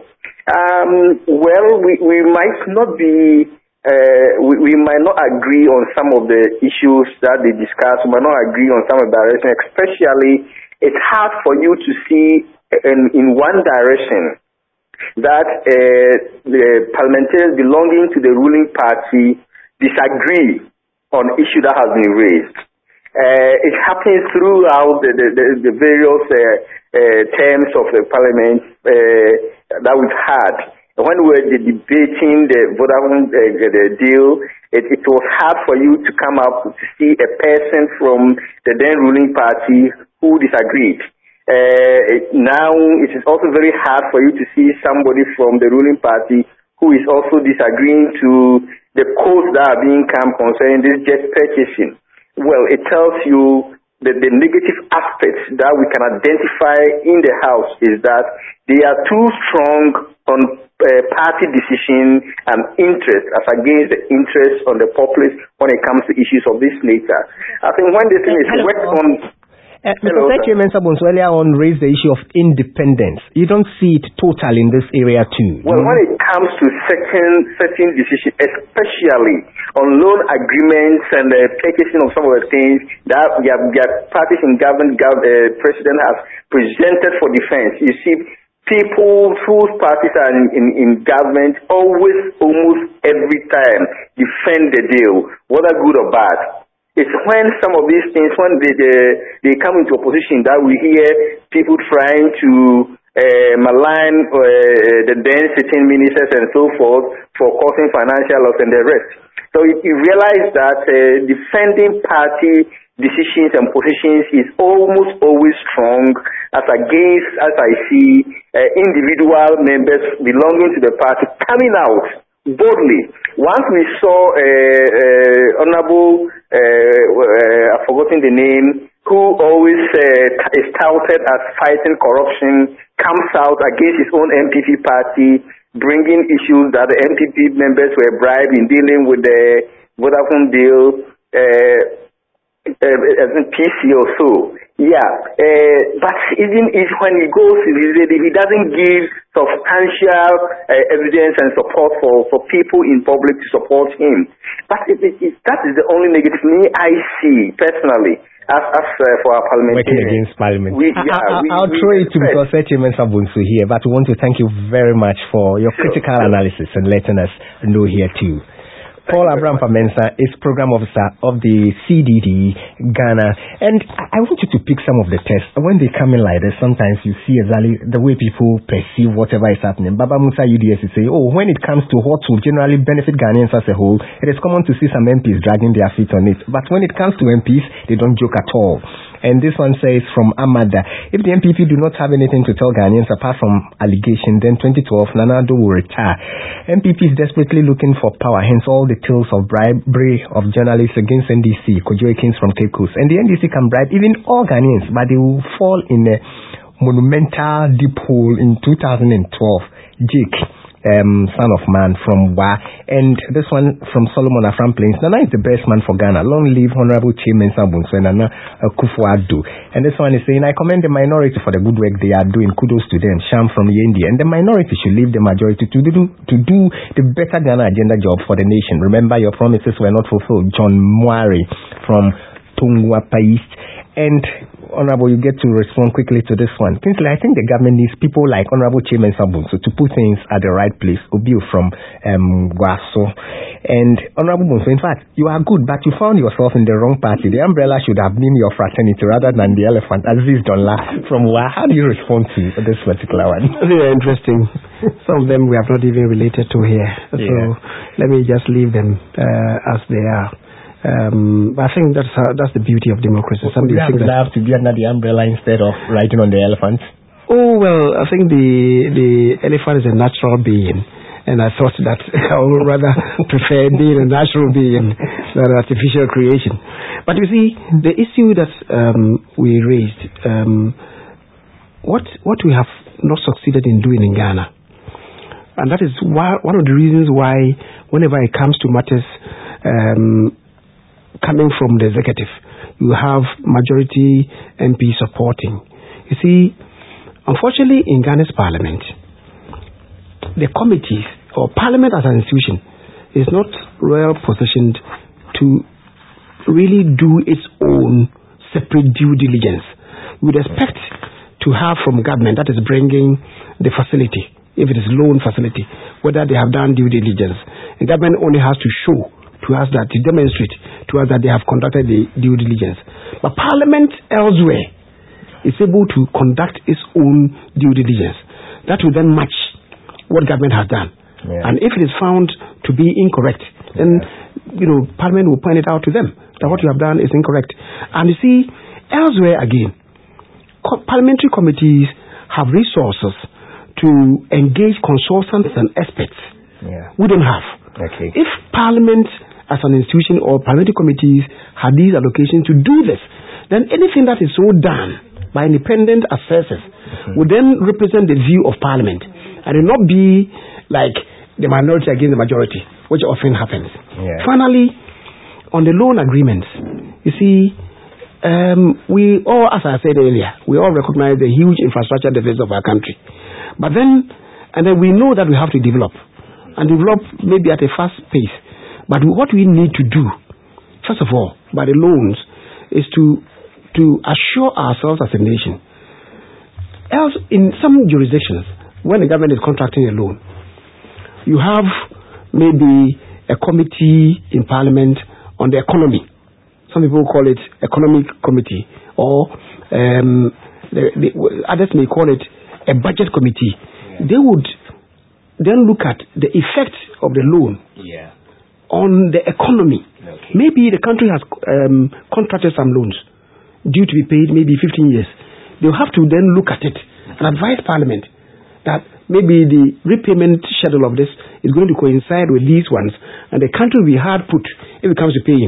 Um, well, we, we might not be, uh, we, we might not agree on some of the issues that they discuss. We might not agree on some of the direction, especially it's hard for you to see in, in one direction that uh, the parliamentarians belonging to the ruling party disagree on issue that has been raised. Uh, it happens throughout the, the, the, the various uh, uh, terms of the parliament uh, that we've had. When we were debating the Vodafone uh, the deal, it, it was hard for you to come up to see a person from the then ruling party who disagreed. Uh, now it is also very hard for you to see somebody from the ruling party who is also disagreeing to the codes that are being come concerning this jet purchasing. Well, it tells you that the negative aspects that we can identify in the House is that they are too strong on uh, party decision and interest as against the interest on the populace when it comes to issues of this nature. I think when this thing is worked on. Uh, Mister Sergio Mensah-Bonsu earlier on raised the issue of independence. You don't see it total in this area too? Well, when it comes to certain certain decisions, especially on loan agreements and the purchasing of some of the things that their, their parties in government, gov, uh, president has presented for defense, you see people whose parties are in, in, in government always, almost every time, defend the deal, whether good or bad. It's when some of these things, when they, they, they come into opposition, that we hear people trying to uh, malign uh, the then sitting ministers and so forth for causing financial loss and the rest. So you, you realize that uh, defending party decisions and positions is almost always strong as against, as I see, uh, individual members belonging to the party coming out boldly. Once we saw uh, uh, Honorable, uh, uh, I've forgotten the name, who always uh, is touted as fighting corruption, comes out against his own M P P party bringing issues that the M P P members were bribed in dealing with the Vodafone deal, uh, uh, as in P C or so. Yeah, uh, but even if when he goes, he doesn't give substantial uh, evidence and support for, for people in public to support him. But it, it, it, that is the only negative me I see personally as, as uh, for our parliamentarians. Working against parliament. We, yeah, I, I, we, I'll we throw it to because Echimen Sabunsu here, but we want to thank you very much for your sure, critical sure. analysis and letting us know here too. Paul Abraham Pamensa is Program Officer of the C D D Ghana. And I want you to pick some of the tests. When they come in like this, sometimes you see exactly the way people perceive whatever is happening. Baba Musa U D S is saying, oh, when it comes to what will generally benefit Ghanaians as a whole, it is common to see some M Ps dragging their feet on it. But when it comes to M Ps, they don't joke at all. And this one says from Amada, if the M P P do not have anything to tell Ghanaians apart from allegation, then twenty twelve, Nana Addo will retire. M P P is desperately looking for power, hence all the tales of bribery of journalists against N D C, Kojo Ekins from Cape Coast. And the N D C can bribe even all Ghanaians, but they will fall in a monumental deep hole in two thousand twelve. Jake, um, son of man from Wa, and this one from Solomon Afram Plains. Nana is the best man for Ghana. Long live Honorable Chairman Sabunsu and Nana Akufo-Addo. And this one is saying, I commend the minority for the good work they are doing. Kudos to them. Sham from Yendi. And the minority should leave the majority to do to do the better Ghana agenda job for the nation. Remember, your promises were not fulfilled. John Mwari from Tungwa East. And Honorable, you get to respond quickly to this one. Kingsley, I think the government needs people like Honorable Chairman Sabunsu to put things at the right place. Obiu from um, Guaso. And Honorable Bunsu, in fact, you are good, but you found yourself in the wrong party. The umbrella should have been your fraternity rather than the elephant. Aziz Donla from Wa. How do you respond to this particular one? Very interesting. Some of them we have not even related to here. So yeah. Let me just leave them uh, as they are. Um, I think that's uh, that's the beauty of democracy. Would you have loved to be under the umbrella instead of riding on the elephant? Oh, well, I think the the elephant is a natural being, and I thought that I would rather prefer being a natural being than artificial creation. But you see, the issue that um, we raised, um, what what we have not succeeded in doing in Ghana, and that is why, one of the reasons why whenever it comes to matters um, coming from the executive, you have majority M P supporting. You see, unfortunately in Ghana's parliament, the committees or parliament as an institution is not well positioned to really do its own separate due diligence. We would expect to have from government, that is bringing the facility, if it is loan facility, whether they have done due diligence. And government only has to show to us that, to demonstrate to us that they have conducted the due diligence. But Parliament elsewhere is able to conduct its own due diligence. That will then match what government has done. Yeah. And if it is found to be incorrect, then yeah. you know Parliament will point it out to them that yeah. what you have done is incorrect. And you see, elsewhere again, co- parliamentary committees have resources to engage consultants and experts. Yeah. We don't have. Okay. If Parliament as an institution or parliamentary committees had these allocations to do this, then anything that is so done by independent assessors mm-hmm. would then represent the view of Parliament and it not be like the minority against the majority, which often happens. Yeah. Finally, on the loan agreements, you see, um, we all, as I said earlier, we all recognize the huge infrastructure deficit of our country. But then, and then we know that we have to develop and develop maybe at a fast pace. But what we need to do, first of all, by the loans, is to to assure ourselves as a nation. Else, in some jurisdictions, when the government is contracting a loan, you have maybe a committee in Parliament on the economy. Some people call it economic committee, or um, the, the, others may call it a budget committee. Yeah. They would then look at the effect of the loan. Yeah. On the economy. Okay. Maybe the country has um, contracted some loans due to be paid maybe fifteen years. They'll have to then look at it and advise Parliament that maybe the repayment schedule of this is going to coincide with these ones, and the country will be hard put if it comes to paying.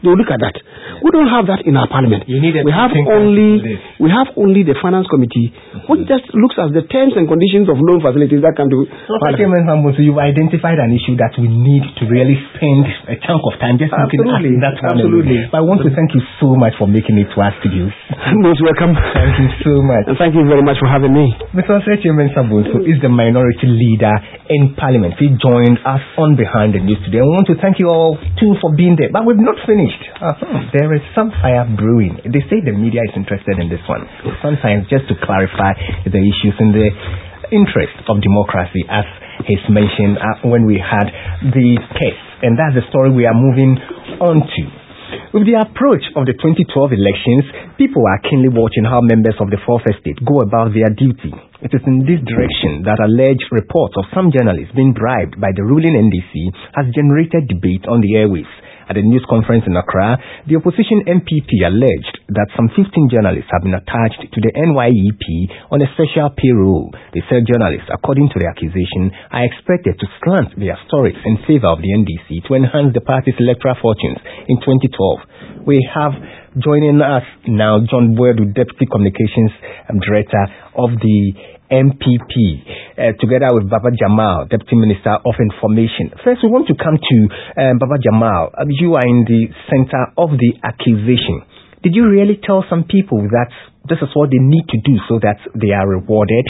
They will look at that. We don't have that in our parliament. You need we have only we have only the finance committee, mm-hmm. which just looks at the terms and conditions of loan facilities that come to. So, so you've identified an issue that we need to really spend a chunk of time just looking at that one. Absolutely. But I want to thank you so much for making it to our studios. Most welcome. Thank you so much. And thank you very much for having me. Mister Osei Mensah-Bonsu is the minority leader in Parliament. He joined us on Behind the News today. I want to thank you all too for being there. But we've not finished. Uh-huh. There is some fire brewing. They say the media is interested in this one. Sometimes just to clarify the issues in the interest of democracy, as he's mentioned uh, when we had the case. And that's the story we are moving on to. With the approach of the twenty twelve elections, people are keenly watching how members of the Fourth Estate go about their duty. It is in this direction that alleged reports of some journalists being bribed by the ruling N D C has generated debate on the airwaves. At a news conference in Accra, the opposition M P P alleged that some fifteen journalists have been attached to the N Y E P on a special payroll. They said journalists, according to the accusation, are expected to slant their stories in favor of the N D C to enhance the party's electoral fortunes in twenty twelve. We have joining us now John Boadu, Deputy Communications Director of the M P P, uh, together with Baba Jamal, Deputy Minister of Information. First, we want to come to um, Baba Jamal. Uh, you are in the center of the accusation. Did you really tell some people that this is what they need to do so that they are rewarded?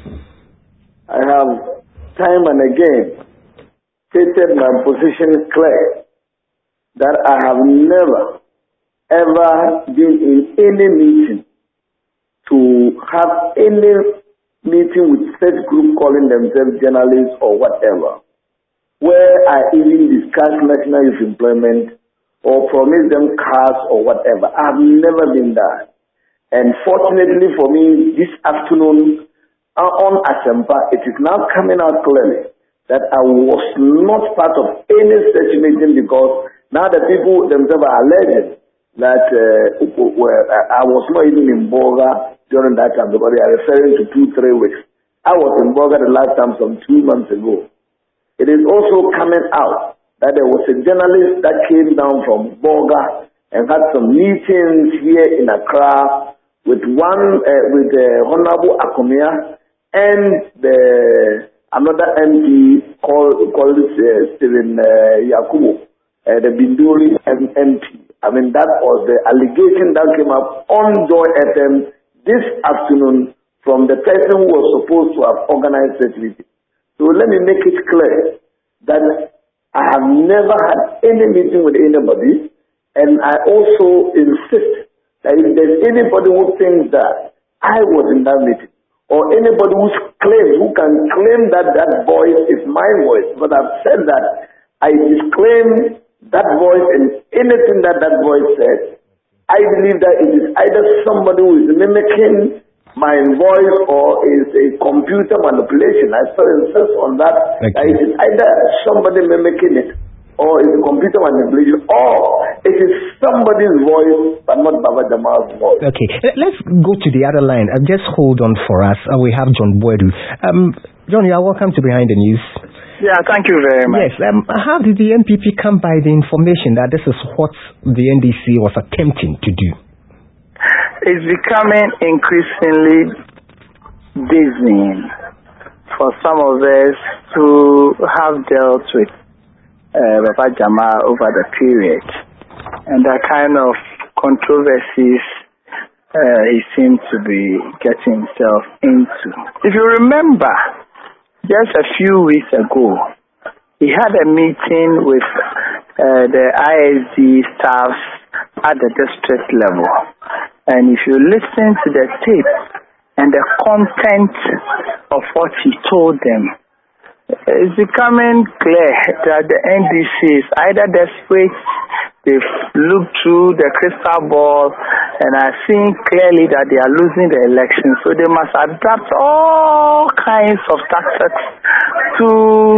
I have time and again stated my position clear that I have never, ever been in any meeting to have any meeting with such group calling themselves journalists or whatever, where I even discuss national youth employment or promise them cars or whatever. I have never been there. And fortunately for me, this afternoon on Asempa, it is now coming out clearly that I was not part of any such meeting, because now the people themselves are alleging that uh, well, I was not even in Boga during that time, because they are referring to two, three weeks. I was in Boga the last time, some two months ago. It is also coming out that there was a journalist that came down from Boga and had some meetings here in Accra with one, uh, with uh, Honorable Akomia and the another M P called, called uh, Stephen uh, Yakubu, uh, the Binduri M P. I mean, that was the allegation that came up on Joy F M this afternoon from the person who was supposed to have organized that meeting. So let me make it clear that I have never had any meeting with anybody, and I also insist that if there's anybody who thinks that I was in that meeting, or anybody who claims, who can claim that that voice is my voice, but I've said that I disclaim that voice and anything that that voice said. I believe that it is either somebody who is mimicking my voice or is a computer manipulation. I still insist on that. that it is either somebody mimicking it or is a computer manipulation, or it is somebody's voice but not Baba Jamal's voice. Okay, let's go to the other line. Uh, just hold on for us. Uh, we have John Boadu. Um, John, you are welcome to Behind the News. Yeah, thank you very much. Yes, um, how did the M P P come by the information that this is what the N D C was attempting to do? It's becoming increasingly dizzying for some of us who have dealt with uh, Baba Jamal over the period, and the kind of controversies uh, he seemed to be getting himself into. If you remember, just a few weeks ago, he had a meeting with uh, the I S D staffs at the district level. And if you listen to the tape and the content of what he told them, it's becoming clear that the N D C is either desperate, they've looked through the crystal ball and are seeing clearly that they are losing the election, so they must adapt all kinds of tactics to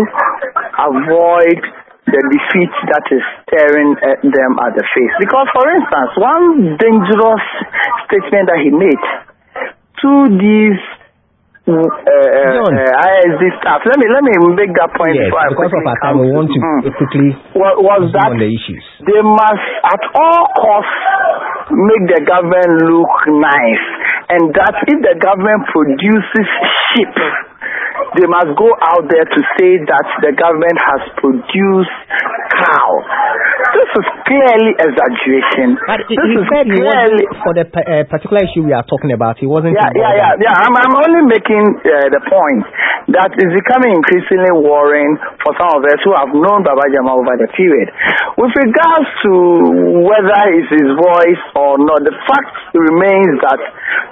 avoid the defeat that is staring at them at the face. Because, for instance, one dangerous statement that he made to these uh, uh, I S D staff. Let me let me make that point. Yes, before I because of our time, we want to mm. quickly was, was that on the issues. They must at all costs make the government look nice, and that if the government produces sheep, they must go out there to say that the government has produced cows. This is clearly exaggeration. But this he is said he clearly wasn't, for the uh, particular issue we are talking about, he wasn't. Yeah, yeah, yeah, yeah. I'm, I'm only making uh, the point that it's becoming increasingly worrying for some of us who have known Baba Jama over the period. With regards to whether it's his voice or not, the fact remains that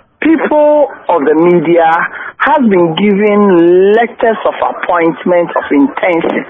people of the media have been given letters of appointment of internship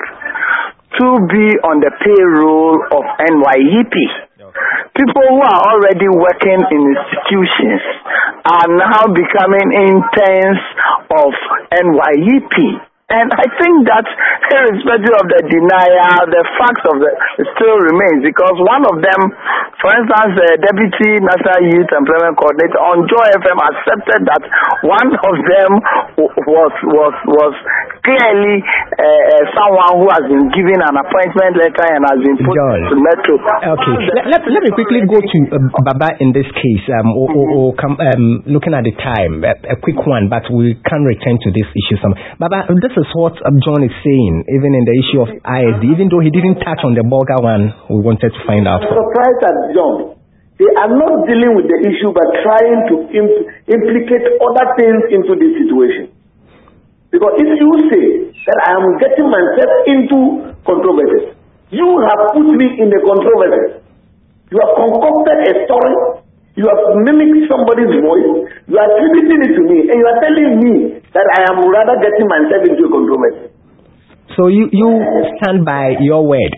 to be on the payroll of N Y E P. People who are already working in institutions are now becoming interns of N Y E P. And I think that irrespective of the denial, the fact of the still remains, because one of them, for instance, the Deputy National Youth Employment Coordinator on Joy F M accepted that one of them was was was clearly uh, uh, someone who has been given an appointment letter and has been put John. to Metro. Okay, let, let, let me quickly go to uh, Baba in this case, um, or, or, or come, um, looking at the time, a, a quick one, but we can return to this issue. Some Baba, this is what um, John is saying, even in the issue of I S D, even though he didn't touch on the Bolga one, we wanted to find out. I'm surprised at John. They are not dealing with the issue but trying to imp- implicate other things into this situation. Because if you say that I am getting myself into controversies, you have put me in the controversy. You have concocted a story. You have mimicked somebody's voice. You are attributing it to me, and you are telling me that I am rather getting myself into a controversy. So you, you stand by your word.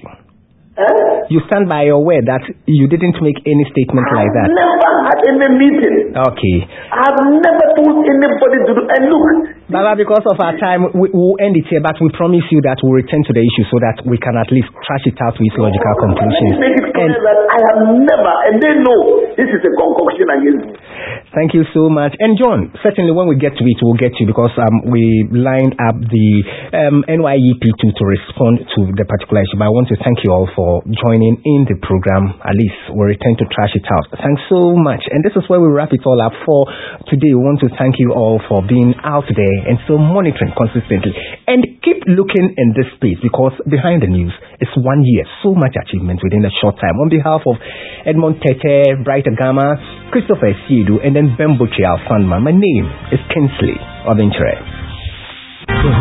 Eh? You stand by your word that you didn't make any statement I like that. Never had any meeting. Okay. I have never told anybody to do. And look, Baba, because of our time, we will end it here, but we promise you that we'll return to the issue so that we can at least trash it out with logical conclusions. Let me make it clear And that I have never, and they know this is a concoction against me. thank you so much. And John, certainly when we get to it, we'll get to you because um, we lined up the um, N Y E P to, to respond to the particular issue. But I want to thank you all for joining in the program. At least we'll return to trash it out. Thanks so much. And this is where we wrap it all up for today. We want to thank you all for being out there and still monitoring consistently. And keep looking in this space because behind the news is one year. So much achievement within a short time. On behalf of Edmond Tete, Brighter Gamma, Christopher Siedu, and then Ben Butchie, our fund man. My name is Kinsley of Interest.